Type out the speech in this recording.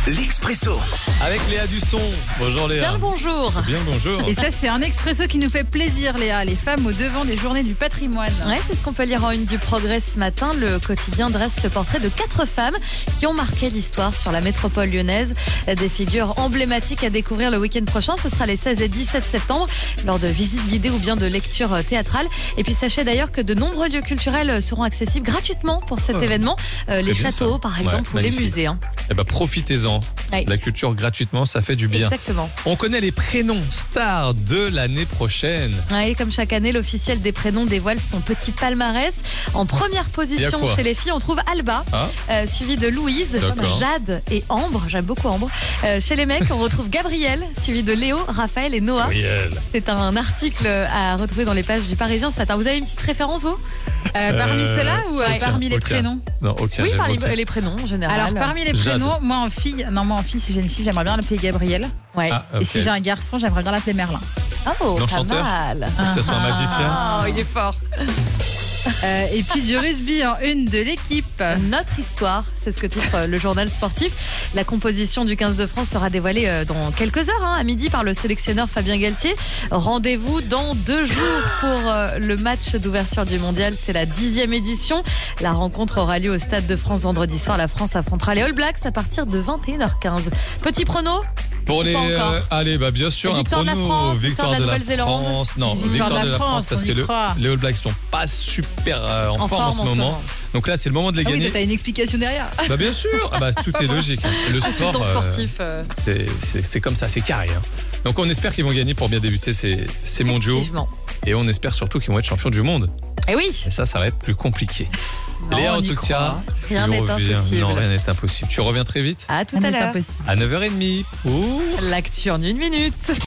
L'Expresso. Avec Léa Dusson. Bonjour Léa. Bien le bonjour. Bien le bonjour. Et ça, c'est un expresso qui nous fait plaisir, Léa. Les femmes au devant des journées du patrimoine. Ouais, c'est ce qu'on peut lire en une du Progrès ce matin. Le quotidien dresse le portrait de 4 femmes qui ont marqué l'histoire sur la métropole lyonnaise. Des figures emblématiques à découvrir le week-end prochain. Ce sera les 16 et 17 septembre lors de visites guidées ou bien de lectures théâtrales. Et puis sachez d'ailleurs que de nombreux lieux culturels seront accessibles gratuitement pour cet événement. Les châteaux, par exemple, ou les musées. Eh ben, profitez-en. Ouais. La culture gratuitement, ça fait du bien. Exactement. On connaît les prénoms stars de l'année prochaine. Ouais, comme chaque année, l'officiel des prénoms dévoile son petit palmarès. En première position chez les filles, on trouve Alba, suivi de Louise, Jade et Ambre. J'aime beaucoup Ambre. Chez les mecs, on retrouve Gabriel, suivi de Léo, Raphaël et Noah. Gabriel. C'est un article à retrouver dans les pages du Parisien ce matin. Vous avez une petite référence, vous? Parmi ceux-là ou parmi les prénoms? Non, aucun. Oui, parmi les prénoms en général. Alors, parmi les prénoms, moi en fille, si j'ai une fille, j'aimerais bien l'appeler Gabriel. Ouais. Et si j'ai un garçon, j'aimerais bien l'appeler Merlin. Oh, pas chanteur. mal. Que ce soit un magicien. Oh, il est fort. Et puis du rugby en une de l'équipe. Notre histoire, c'est ce que titre le journal sportif. La composition du 15 de France sera dévoilée dans quelques heures, à midi, par le sélectionneur Fabien Galtier. Rendez-vous dans 2 jours pour le match d'ouverture du mondial. C'est la 10e édition. La rencontre aura lieu au Stade de France vendredi soir. La France affrontera les All Blacks à partir de 21h15. Petit prono? Pour les, allez, bien sûr, victoire un prono, de la France, victoire de la Nouvelle-Zélande. France. Non, victoire de la France, parce que les All Blacks sont pas super en forme en ce moment. Donc là, c'est le moment de les gagner. Oui, t'as une explication derrière. Bien sûr, tout est logique. Le sport, sportif, c'est comme ça, c'est carré. Donc on espère qu'ils vont gagner pour bien débuter ces mondiaux. Et on espère surtout qu'ils vont être champions du monde. Et oui. Et ça va être plus compliqué. Non, Léa, en tout cas, rien n'est impossible. Non, rien n'est impossible. Tu reviens très vite. À tout à l'heure. À 9h30 pour l'actu en 1 minute.